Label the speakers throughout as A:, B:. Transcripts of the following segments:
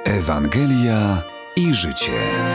A: Ewangelia i życie.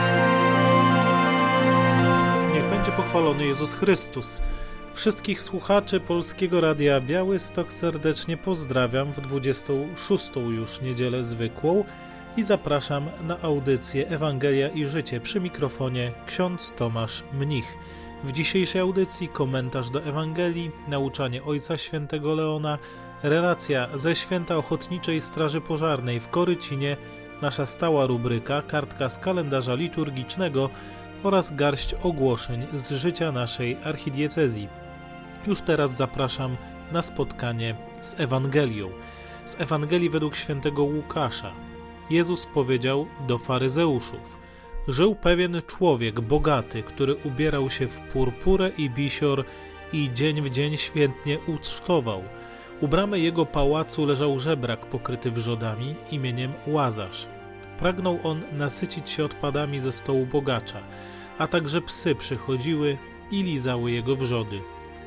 B: Niech będzie pochwalony Jezus Chrystus. Wszystkich słuchaczy Polskiego Radia Białystok serdecznie pozdrawiam w 26. już niedzielę zwykłą i zapraszam na audycję Ewangelia i życie. Przy mikrofonie ksiądz Tomasz Mnich. W dzisiejszej audycji komentarz do Ewangelii, nauczanie Ojca Świętego Leona, relacja ze Święta Ochotniczej Straży Pożarnej w Korycinie, nasza stała rubryka, kartka z kalendarza liturgicznego oraz garść ogłoszeń z życia naszej archidiecezji. Już teraz zapraszam na spotkanie z Ewangelią. Z Ewangelii według świętego Łukasza. Jezus powiedział do faryzeuszów: żył pewien człowiek bogaty, który ubierał się w purpurę i bisior i dzień w dzień świętnie ucztował. U bramy jego pałacu leżał żebrak pokryty wrzodami imieniem Łazarz. Pragnął on nasycić się odpadami ze stołu bogacza, a także psy przychodziły i lizały jego wrzody.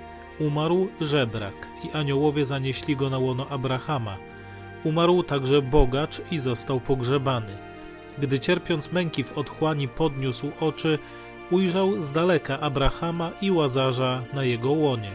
B: Umarł żebrak i aniołowie zanieśli go na łono Abrahama. Umarł także bogacz i został pogrzebany. Gdy cierpiąc męki w otchłani podniósł oczy, ujrzał z daleka Abrahama i Łazarza na jego łonie.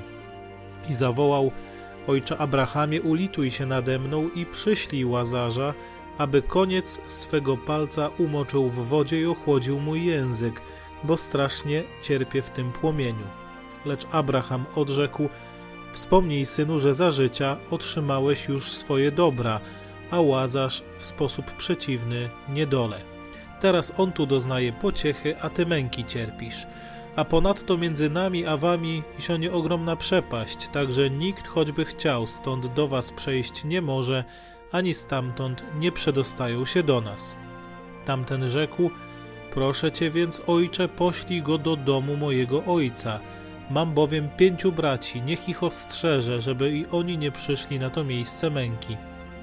B: I zawołał: Ojcze Abrahamie, ulituj się nade mną i przyślij Łazarza, aby koniec swego palca umoczył w wodzie i ochłodził mój język, bo strasznie cierpię w tym płomieniu. Lecz Abraham odrzekł: wspomnij, synu, że za życia otrzymałeś już swoje dobra, a Łazarz w sposób przeciwny niedolę. Teraz on tu doznaje pociechy, a ty męki cierpisz. A ponadto między nami a wami sionie ogromna przepaść, tak że nikt, choćby chciał, stąd do was przejść nie może, ani stamtąd nie przedostają się do nas. Tamten rzekł: proszę cię więc, ojcze, poślij go do domu mojego ojca. Mam bowiem 5 braci, niech ich ostrzeże, żeby i oni nie przyszli na to miejsce męki.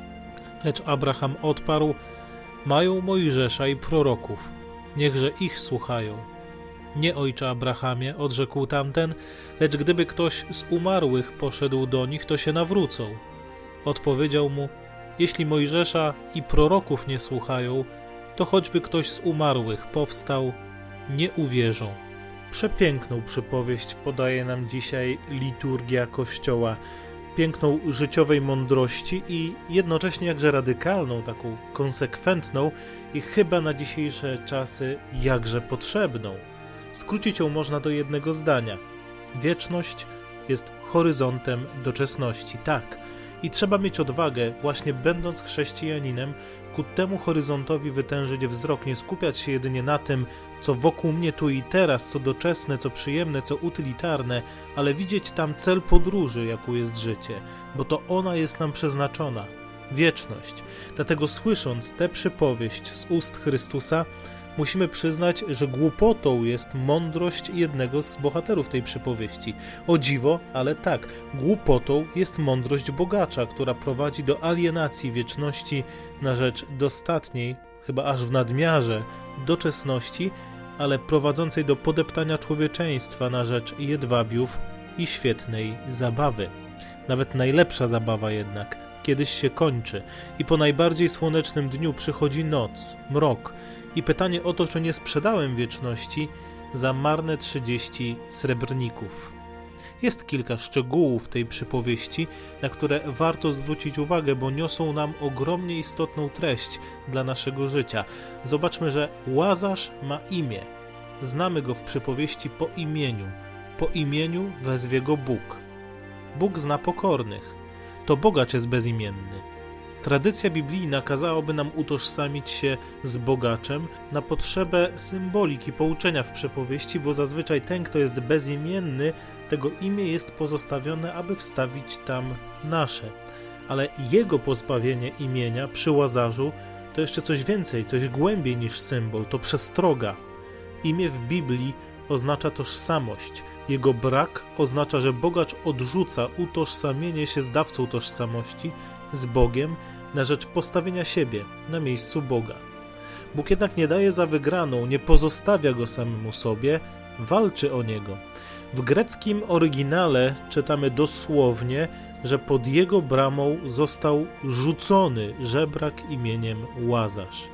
B: Lecz Abraham odparł: mają Mojżesza i proroków, niechże ich słuchają. Nie, ojcze Abrahamie, odrzekł tamten, lecz gdyby ktoś z umarłych poszedł do nich, to się nawrócą. Odpowiedział mu: jeśli Mojżesza i proroków nie słuchają, to choćby ktoś z umarłych powstał, nie uwierzą. Przepiękną przypowieść podaje nam dzisiaj liturgia Kościoła. Piękną życiowej mądrości i jednocześnie jakże radykalną, taką konsekwentną i chyba na dzisiejsze czasy jakże potrzebną. Skrócić ją można do jednego zdania. Wieczność jest horyzontem doczesności, tak. I trzeba mieć odwagę, właśnie będąc chrześcijaninem, ku temu horyzontowi wytężyć wzrok, nie skupiać się jedynie na tym, co wokół mnie tu i teraz, co doczesne, co przyjemne, co utylitarne, ale widzieć tam cel podróży, jaką jest życie, bo to ona jest nam przeznaczona. Wieczność. Dlatego słysząc tę przypowieść z ust Chrystusa, musimy przyznać, że głupotą jest mądrość jednego z bohaterów tej przypowieści. O dziwo, ale tak, głupotą jest mądrość bogacza, która prowadzi do alienacji wieczności na rzecz dostatniej, chyba aż w nadmiarze, doczesności, ale prowadzącej do podeptania człowieczeństwa na rzecz jedwabiów i świetnej zabawy. Nawet najlepsza zabawa jednak kiedyś się kończy i po najbardziej słonecznym dniu przychodzi noc, mrok i pytanie o to, czy nie sprzedałem wieczności za marne 30 srebrników. Jest kilka szczegółów tej przypowieści, na które warto zwrócić uwagę, bo niosą nam ogromnie istotną treść dla naszego życia. Zobaczmy, że Łazarz ma imię. Znamy go w przypowieści po imieniu. Po imieniu wezwie go Bóg. Bóg zna pokornych. To bogacz jest bezimienny. Tradycja biblijna kazałaby nam utożsamić się z bogaczem na potrzebę symboliki pouczenia w przypowieści, bo zazwyczaj ten, kto jest bezimienny, tego imię jest pozostawione, aby wstawić tam nasze. Ale jego pozbawienie imienia przy Łazarzu to jeszcze coś więcej, coś głębiej niż symbol, to przestroga. Imię w Biblii oznacza tożsamość. Jego brak oznacza, że bogacz odrzuca utożsamienie się z dawcą tożsamości, z Bogiem, na rzecz postawienia siebie na miejscu Boga. Bóg jednak nie daje za wygraną, nie pozostawia go samemu sobie, walczy o niego. W greckim oryginale czytamy dosłownie, że pod jego bramą został rzucony żebrak imieniem Łazarz.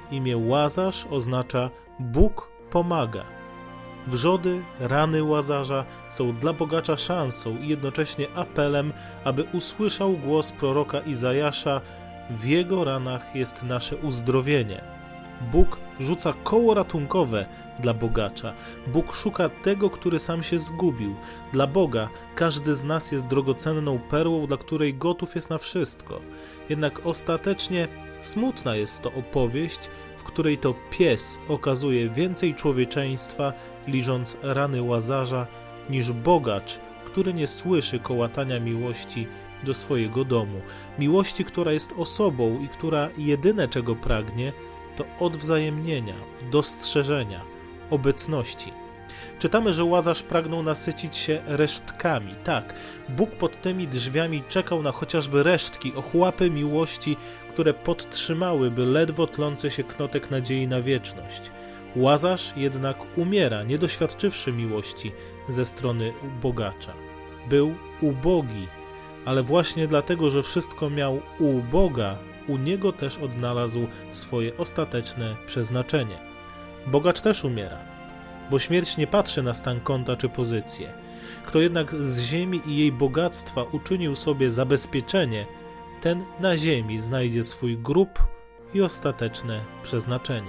B: Imię Łazarz oznacza Bóg pomaga. Wrzody, rany Łazarza są dla bogacza szansą i jednocześnie apelem, aby usłyszał głos proroka Izajasza: w jego ranach jest nasze uzdrowienie. Bóg rzuca koło ratunkowe dla bogacza. Bóg szuka tego, który sam się zgubił. Dla Boga każdy z nas jest drogocenną perłą, dla której gotów jest na wszystko. Jednak ostatecznie smutna jest to opowieść, w której to pies okazuje więcej człowieczeństwa, liżąc rany Łazarza, niż bogacz, który nie słyszy kołatania miłości do swojego domu. Miłości, która jest osobą i która jedyne czego pragnie, to odwzajemnienia, dostrzeżenia, obecności. Czytamy, że Łazarz pragnął nasycić się resztkami. Tak, Bóg pod tymi drzwiami czekał na chociażby resztki, ochłapy miłości, które podtrzymałyby ledwo tlący się knotek nadziei na wieczność. Łazarz jednak umiera, nie doświadczywszy miłości ze strony bogacza. Był ubogi, ale właśnie dlatego, że wszystko miał u Boga, u niego też odnalazł swoje ostateczne przeznaczenie. Bogacz też umiera, bo śmierć nie patrzy na stan konta czy pozycję. Kto jednak z ziemi i jej bogactwa uczynił sobie zabezpieczenie, ten na ziemi znajdzie swój grób i ostateczne przeznaczenie.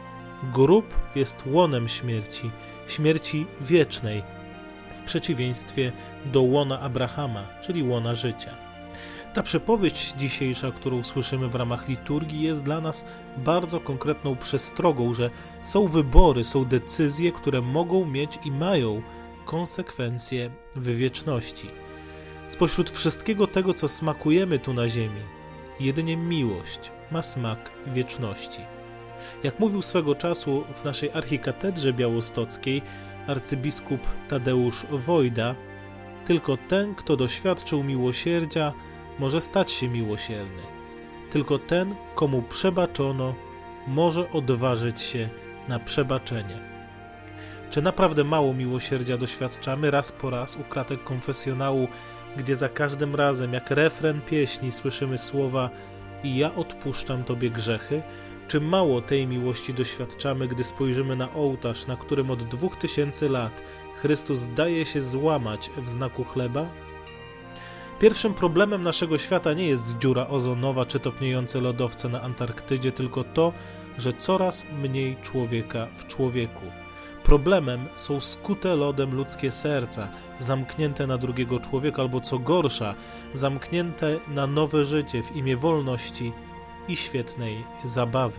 B: Grób jest łonem śmierci, śmierci wiecznej, w przeciwieństwie do łona Abrahama, czyli łona życia. Ta przypowieść dzisiejsza, którą słyszymy w ramach liturgii, jest dla nas bardzo konkretną przestrogą, że są wybory, są decyzje, które mogą mieć i mają konsekwencje w wieczności. Spośród wszystkiego tego, co smakujemy tu na ziemi, jedynie miłość ma smak wieczności. Jak mówił swego czasu w naszej archikatedrze białostockiej arcybiskup Tadeusz Wojda, tylko ten, kto doświadczył miłosierdzia, może stać się miłosierny. Tylko ten, komu przebaczono, może odważyć się na przebaczenie. Czy naprawdę mało miłosierdzia doświadczamy raz po raz u kratek konfesjonału, gdzie za każdym razem jak refren pieśni słyszymy słowa: i ja odpuszczam Tobie grzechy? Czy mało tej miłości doświadczamy, gdy spojrzymy na ołtarz, na którym od 2000 lat Chrystus daje się złamać w znaku chleba? Pierwszym problemem naszego świata nie jest dziura ozonowa czy topniejące lodowce na Antarktydzie, tylko to, że coraz mniej człowieka w człowieku. Problemem są skute lodem ludzkie serca, zamknięte na drugiego człowieka, albo co gorsza, zamknięte na nowe życie w imię wolności i świetnej zabawy.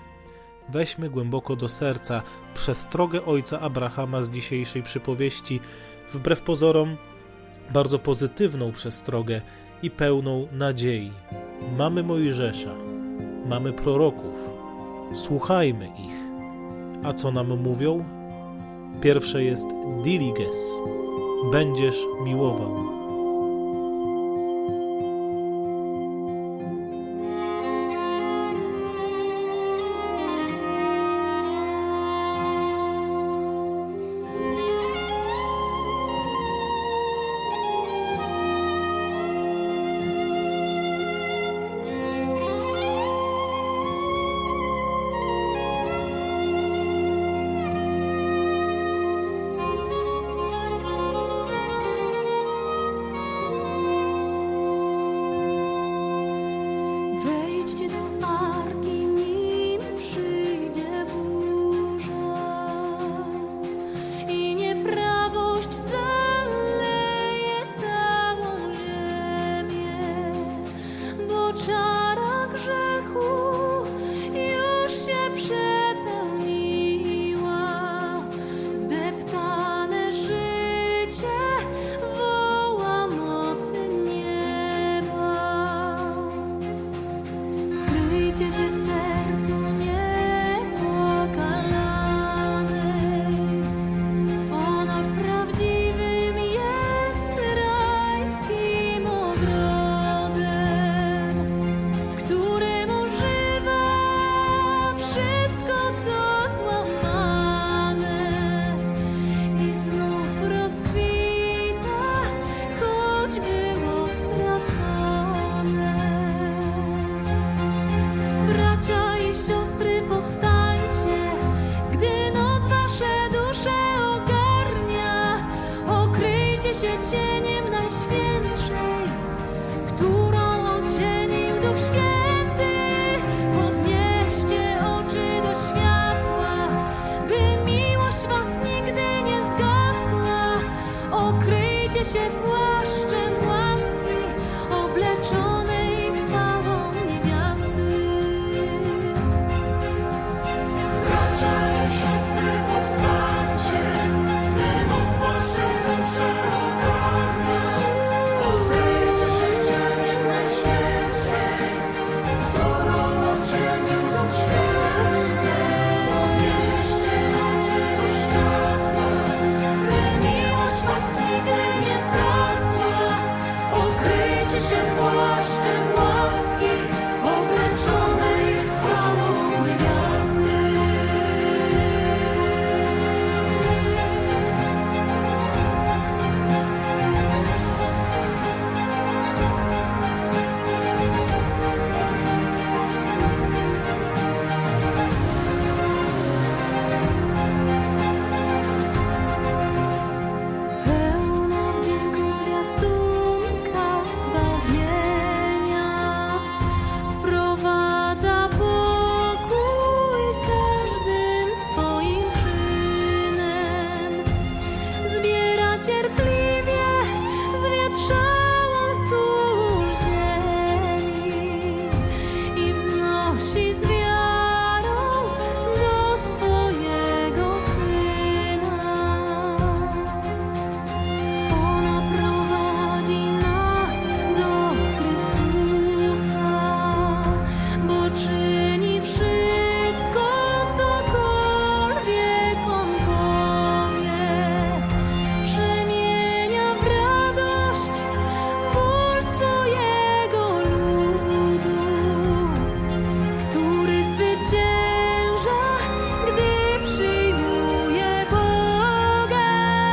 B: Weźmy głęboko do serca przestrogę ojca Abrahama z dzisiejszej przypowieści, wbrew pozorom bardzo pozytywną przestrogę i pełną nadziei. Mamy Mojżesza, mamy proroków, słuchajmy ich. A co nam mówią? Pierwsze jest diliges, będziesz miłował.
A: się płaszczem łaski, obleczonej chwałą niewiasty. Bracia i siostry, powstańcie, gdy moc waszej duszy ogarnia. Okryjcie się cieniem Najświętszej, którą odcienił Duch Święty. Podnieście oczy do światła, by miłość was nigdy nie zgasła. Okryjcie się płaszczem łaski, obleczonej chwałą niewiasty. Pełna wdzięku zwiastunka zbawienia wprowadza pokój każdym swoim czynem. Zbiera cierpliwie zwietrzałą sól ziemi i wznosi z wiarą do swojego Syna. Ona prowadzi nas do Chrystusa, bo czyni wszystko, cokolwiek On powie. Przemienia w radość ból swojego ludu, który zwycięża, gdy przyjmuje Boga.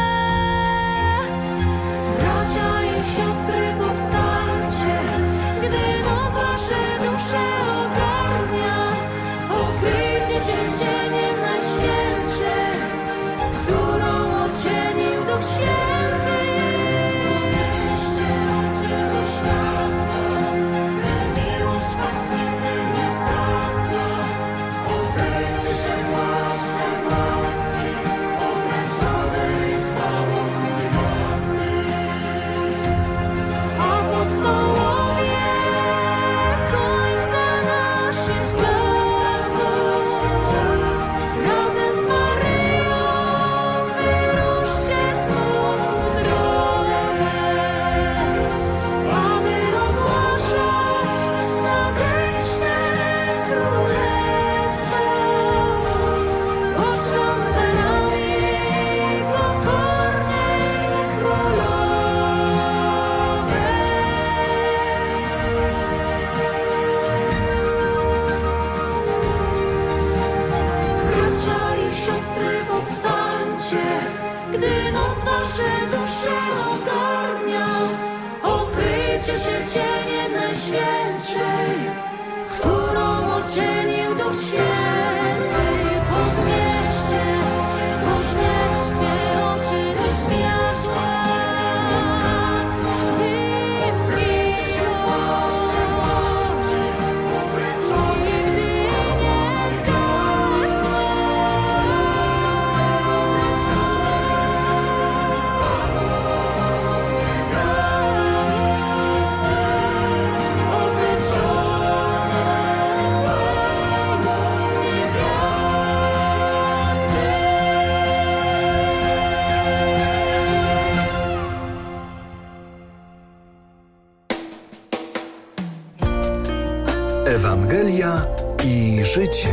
A: Bracia i siostry, powstańcie, gdy noc wasze dusze ogarnia. Okryjcie się cieniem Najświętszej, którą odcienił Duch Święty. Podnieście oczy do światła, by miłość was nigdy nie zgasła. Okryjcie się płaszczem łaski, obleczonej chwałą niewiasty. Apostołowie końca naszych czasów, razem z Maryją wyruszcie znów ku drodze, aby ogłaszać nadejście Królestwa. Pod sztandarami pokornej królowej. Bracia i siostry, powstańcie, gdy noc wasze dusze ogarnia. Okryjcie się cieniem Najświętszej, którą odcienił Duch Święty. Podnieście oczy do światła, by miłość nigdy nie zgasła.
C: Ewangelia i życie.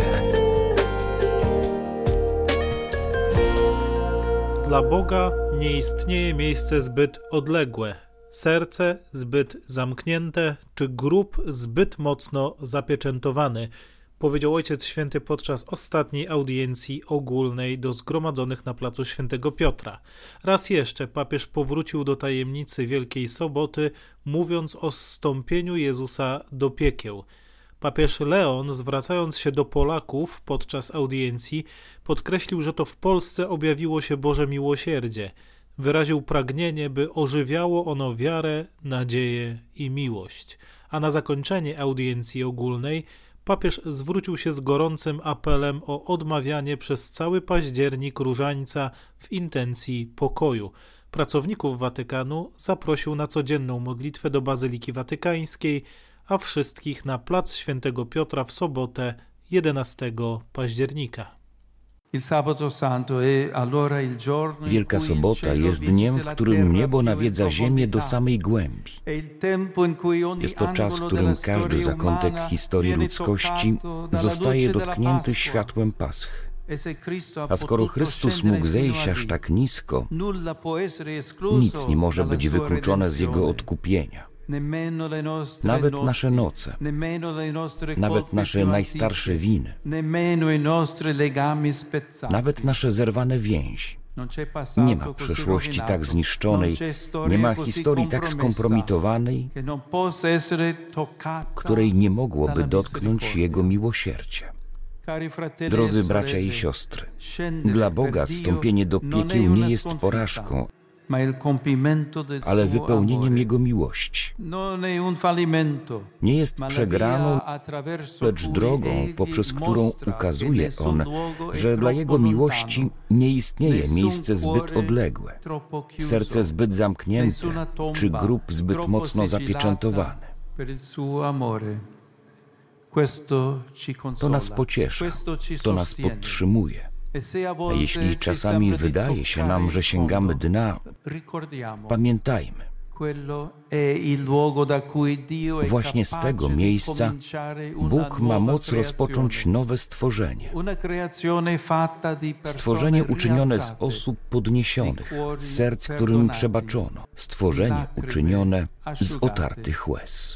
B: Dla Boga nie istnieje miejsce zbyt odległe, serce zbyt zamknięte, czy grób zbyt mocno zapieczętowany, powiedział Ojciec Święty podczas ostatniej audiencji ogólnej do zgromadzonych na placu Świętego Piotra. Raz jeszcze papież powrócił do tajemnicy Wielkiej Soboty, mówiąc o zstąpieniu Jezusa do piekieł. Papież Leon, zwracając się do Polaków podczas audiencji, podkreślił, że to w Polsce objawiło się Boże miłosierdzie. Wyraził pragnienie, by ożywiało ono wiarę, nadzieję i miłość. A na zakończenie audiencji ogólnej papież zwrócił się z gorącym apelem o odmawianie przez cały październik różańca w intencji pokoju. Pracowników Watykanu zaprosił na codzienną modlitwę do Bazyliki Watykańskiej, a wszystkich na plac Świętego Piotra w sobotę 11 października.
D: Wielka Sobota jest dniem, w którym niebo nawiedza ziemię do samej głębi. Jest to czas, w którym każdy zakątek historii ludzkości zostaje dotknięty światłem Paschy. A skoro Chrystus mógł zejść aż tak nisko, nic nie może być wykluczone z Jego odkupienia. Nawet nasze noce, nawet nasze najstarsze winy, nawet nasze zerwane więzi. Nie ma przeszłości tak zniszczonej, nie ma historii tak skompromitowanej, której nie mogłoby dotknąć Jego miłościercie. Drodzy bracia i siostry, dla Boga zstąpienie do piekieł nie jest porażką, ale wypełnieniem Jego miłości. Nie jest przegraną, lecz drogą, poprzez którą ukazuje On, że dla Jego miłości nie istnieje miejsce zbyt odległe, serce zbyt zamknięte, czy grób zbyt mocno zapieczętowany. To nas pociesza, to nas podtrzymuje. A jeśli czasami wydaje się nam, że sięgamy dna, pamiętajmy, właśnie z tego miejsca Bóg ma moc rozpocząć nowe stworzenie. Stworzenie uczynione z osób podniesionych, z serc, którym przebaczono. Stworzenie uczynione z otartych łez.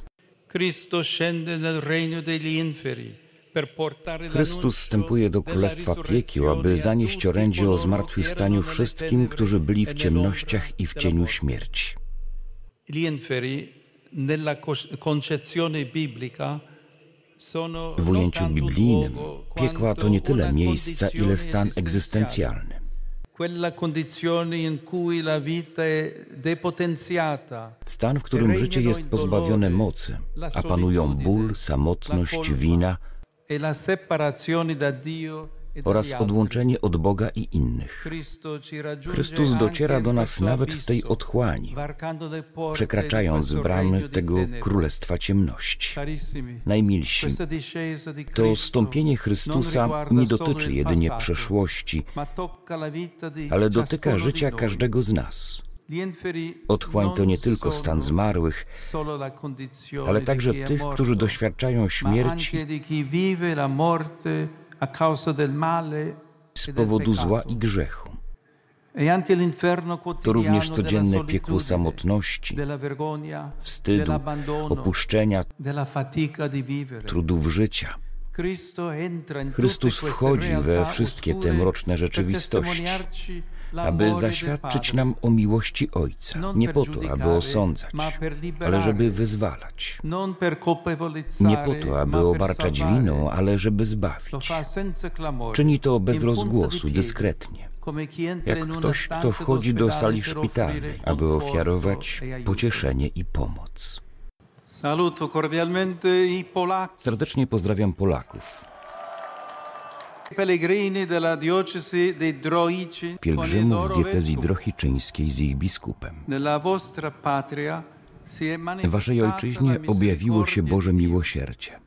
D: Chrystus wstępuje do Królestwa Piekieł, aby zanieść orędzie o zmartwychwstaniu wszystkim, którzy byli w ciemnościach i w cieniu śmierci. W ujęciu biblijnym piekła to nie tyle miejsca, ile stan egzystencjalny. Stan, w którym życie jest pozbawione mocy, a panują ból, samotność, wina oraz odłączenie od Boga i innych. Chrystus dociera do nas nawet w tej otchłani, przekraczając bramy tego królestwa ciemności. Najmilsi, to zstąpienie Chrystusa nie dotyczy jedynie przeszłości, ale dotyka życia każdego z nas. Otchłań to nie tylko stan zmarłych, ale także tych, którzy doświadczają śmierci z powodu zła i grzechu. To również codzienne piekło samotności, wstydu, opuszczenia, trudów życia. Chrystus wchodzi we wszystkie te mroczne rzeczywistości, aby zaświadczyć nam o miłości Ojca, nie po to, aby osądzać, ale żeby wyzwalać, nie po to, aby obarczać winą, ale żeby zbawić. Czyni to bez rozgłosu, dyskretnie, jak ktoś, kto wchodzi do sali szpitalnej, aby ofiarować pocieszenie i pomoc. Serdecznie pozdrawiam Polaków. Pielgrzymów z diecezji drohiczyńskiej z ich biskupem. W waszej ojczyźnie objawiło się Boże miłosierdzie.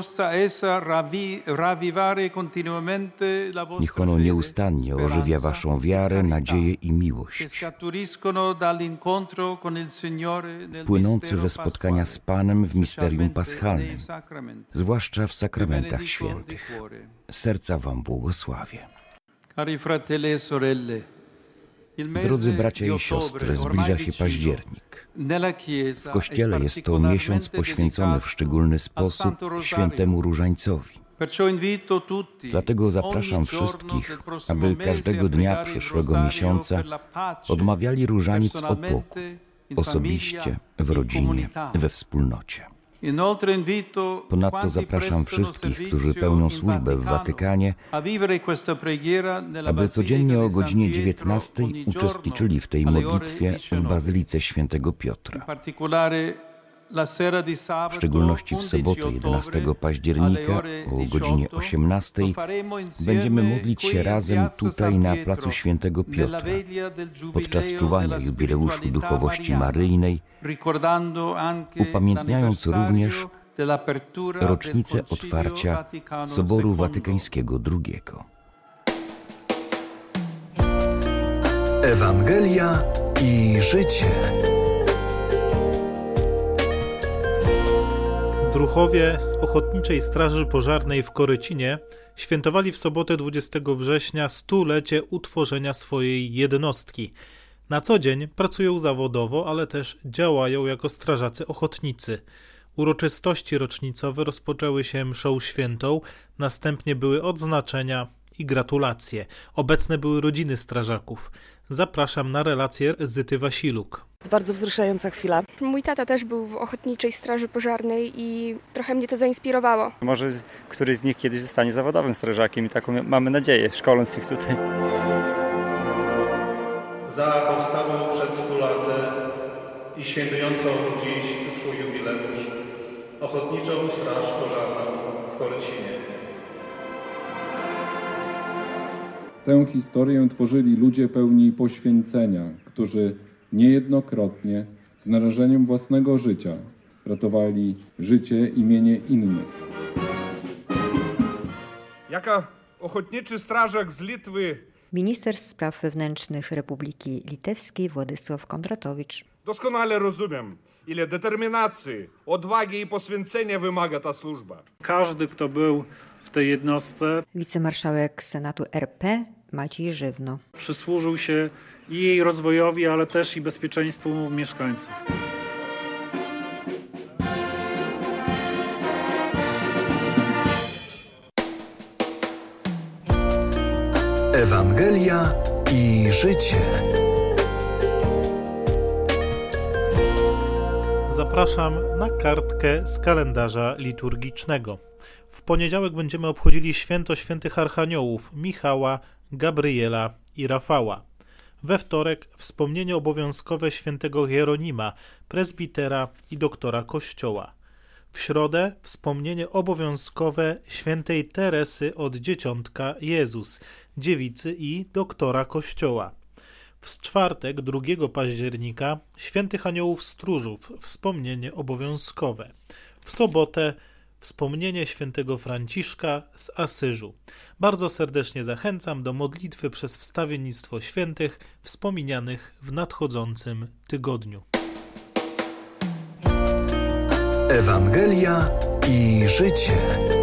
D: Niech ono nieustannie ożywia waszą wiarę, nadzieję i miłość, płynące ze spotkania z Panem w misterium paschalnym, zwłaszcza w sakramentach świętych. Serca wam błogosławię. Drodzy bracia i siostry, zbliża się październik. W Kościele jest to miesiąc poświęcony w szczególny sposób świętemu Różańcowi. Dlatego zapraszam wszystkich, aby każdego dnia przyszłego miesiąca odmawiali różaniec o pokój, osobiście, w rodzinie, we wspólnocie. Ponadto zapraszam wszystkich, którzy pełnią służbę w Watykanie, aby codziennie o godzinie 19 uczestniczyli w tej modlitwie w Bazylice Świętego Piotra. W szczególności w sobotę 11 października o godzinie 18 będziemy modlić się razem tutaj na placu Świętego Piotra podczas czuwania jubileuszu duchowości maryjnej, upamiętniając również rocznicę otwarcia Soboru Watykańskiego II.
C: Ewangelia i życie.
B: Druhowie z Ochotniczej Straży Pożarnej w Korycinie świętowali w sobotę 20 września 100-lecie utworzenia swojej jednostki. Na co dzień pracują zawodowo, ale też działają jako strażacy ochotnicy. Uroczystości rocznicowe rozpoczęły się mszą świętą, następnie były odznaczenia i gratulacje. Obecne były rodziny strażaków. Zapraszam na relację Zyty Wasiluk.
E: Bardzo wzruszająca chwila.
F: Mój tata też był w Ochotniczej Straży Pożarnej i trochę mnie to zainspirowało.
G: Może któryś z nich kiedyś zostanie zawodowym strażakiem i taką mamy nadzieję, szkoląc ich tutaj.
B: Za powstałą przed 100 laty i świętującą dziś swój jubileusz Ochotniczą Straż Pożarną w Korycinie.
H: Tę historię tworzyli ludzie pełni poświęcenia, którzy niejednokrotnie z narażeniem własnego życia ratowali życie i mienie innych.
I: Jako ochotniczy strażak z Litwy
J: Minister Spraw Wewnętrznych Republiki Litewskiej Władysław Kondratowicz.
I: Doskonale rozumiem, ile determinacji, odwagi i poświęcenia wymaga ta służba.
K: Każdy, kto był w tej jednostce,
J: Wicemarszałek Senatu RP Maciej Żywno.
K: przysłużył się i jej rozwojowi, ale też i bezpieczeństwu mieszkańców.
C: Ewangelia i życie.
B: Zapraszam na kartkę z kalendarza liturgicznego. W poniedziałek będziemy obchodzili święto świętych archaniołów Michała, Gabriela i Rafała. We wtorek wspomnienie obowiązkowe świętego Hieronima, prezbitera i doktora Kościoła. W środę wspomnienie obowiązkowe świętej Teresy od Dzieciątka Jezus, dziewicy i doktora Kościoła. W czwartek 2 października świętych aniołów stróżów, wspomnienie obowiązkowe. W sobotę wspomnienie świętego Franciszka z Asyżu. Bardzo serdecznie zachęcam do modlitwy przez wstawiennictwo świętych wspomnianych w nadchodzącym tygodniu.
C: Ewangelia i życie.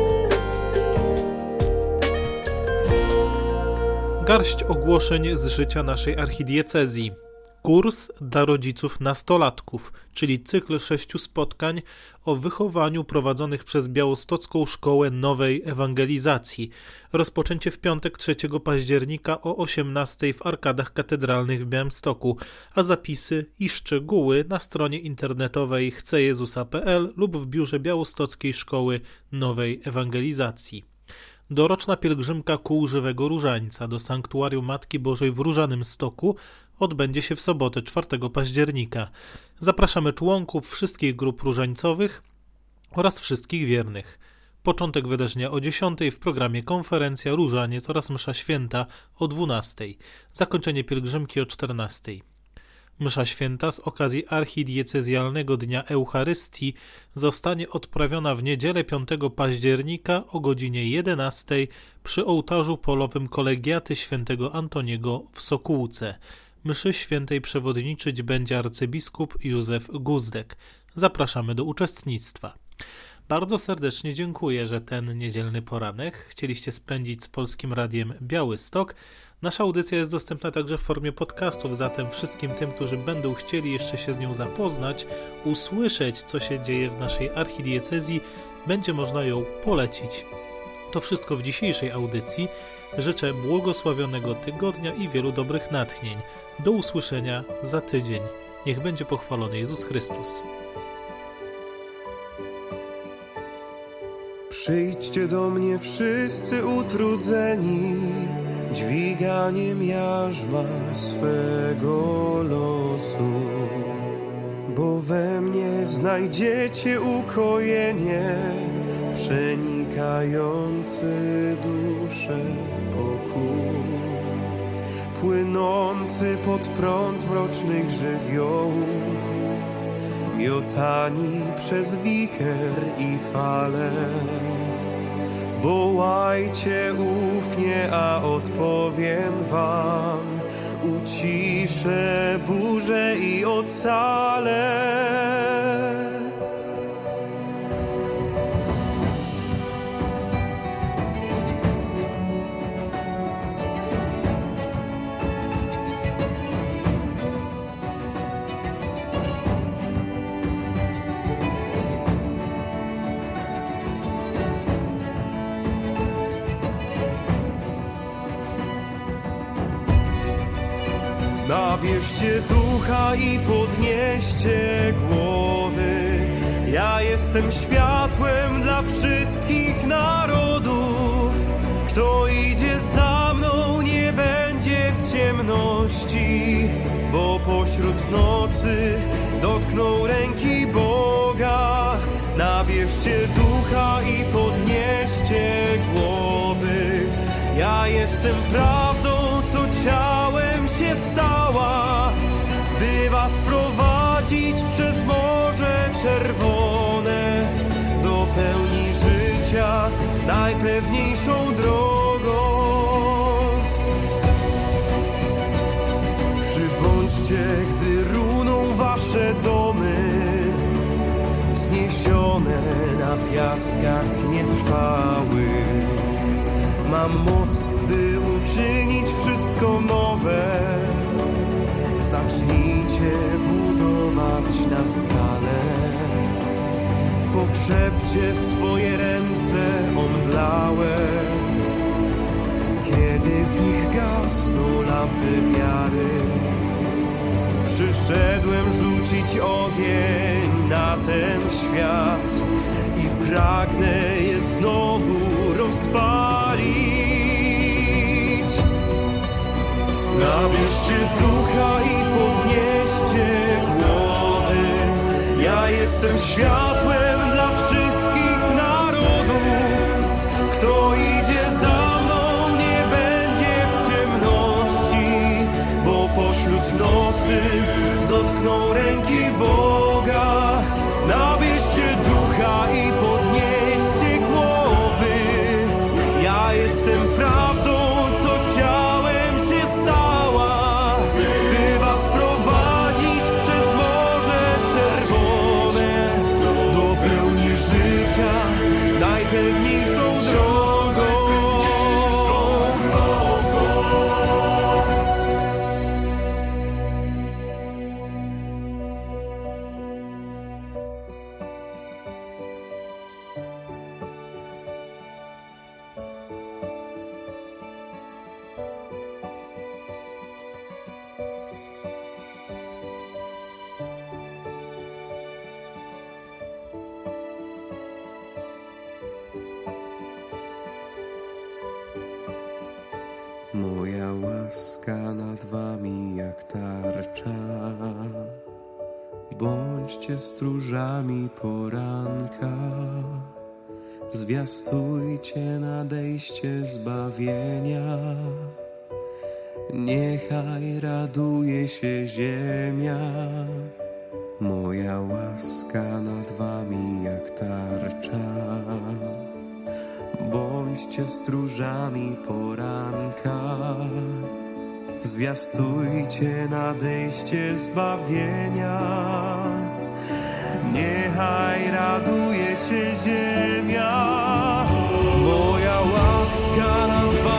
B: Garść ogłoszeń z życia naszej archidiecezji. Kurs dla rodziców nastolatków, czyli cykl 6 spotkań o wychowaniu prowadzonych przez Białostocką Szkołę Nowej Ewangelizacji. Rozpoczęcie w piątek 3 października o 18:00 w Arkadach Katedralnych w Białymstoku, a zapisy i szczegóły na stronie internetowej chcjezusa.pl lub w biurze Białostockiej Szkoły Nowej Ewangelizacji. Doroczna pielgrzymka Kół Żywego Różańca do Sanktuarium Matki Bożej w Różanym Stoku odbędzie się w sobotę 4 października. Zapraszamy członków wszystkich grup różańcowych oraz wszystkich wiernych. Początek wydarzenia o 10:00 w programie konferencja, różaniec oraz msza święta o 12:00. Zakończenie pielgrzymki o 14:00. Msza święta z okazji archidiecezjalnego Dnia Eucharystii zostanie odprawiona w niedzielę 5 października o godzinie 11:00 przy ołtarzu polowym kolegiaty świętego Antoniego w Sokółce. Mszy świętej przewodniczyć będzie arcybiskup Józef Guzdek. Zapraszamy do uczestnictwa. Bardzo serdecznie dziękuję, że ten niedzielny poranek chcieliście spędzić z Polskim Radiem Białystok. Nasza audycja jest dostępna także w formie podcastów, zatem wszystkim tym, którzy będą chcieli jeszcze się z nią zapoznać, usłyszeć, co się dzieje w naszej archidiecezji, będzie można ją polecić. To wszystko w dzisiejszej audycji. Życzę błogosławionego tygodnia i wielu dobrych natchnień. Do usłyszenia za tydzień. Niech będzie pochwalony Jezus Chrystus.
L: Przyjdźcie do mnie wszyscy utrudzeni dźwiganiem jarzma swego losu, bo we mnie znajdziecie ukojenie, przenikający duszę pokój, płynący pod prąd mrocznych żywiołów, miotani przez wicher i fale. Wołajcie ufnie, a odpowiem wam, uciszę burzę i ocalę. Nabierzcie ducha i podnieście głowy. Ja jestem światłem dla wszystkich narodów. Kto idzie za mną, nie będzie w ciemności, bo pośród nocy dotknął ręki Boga. Nabierzcie ducha i podnieście głowy. Ja jestem prawdą, co ciałem się stała, by was prowadzić przez Morze Czerwone do pełni życia najpewniejszą drogą. Przybądźcie, gdy runą wasze domy, wzniesione na piaskach nietrwałych. Mam moc, by uczynić wszystko nowe. Zacznijcie budować na skale. Pokrzepcie swoje ręce omdlałe, kiedy w nich gasną lampy wiary. Przyszedłem rzucić ogień na ten świat i pragnę je znowu rozpalić. Nabierzcie ducha i podnieście głowy. Ja jestem światłem dla wszystkich narodów. Kto idzie za mną, nie będzie w ciemności, bo pośród nocy dotknął ręki Boga. Nabierzcie ducha i podnieście głowy. Ja jestem prawdą, co ciałem się stała, by was prowadzić przez Morze Czerwone do pełni życia najpewniejszą drogą. Moja łaska nad wami jak tarcza. Bądźcie stróżami poranka. Zwiastujcie nadejście zbawienia. Niechaj raduje się ziemia. Moja łaska nad wami jak tarcza. Bądźcie stróżami poranka. Zwiastujcie nadejście zbawienia. Niechaj raduje się ziemia. Moja łaska nad wami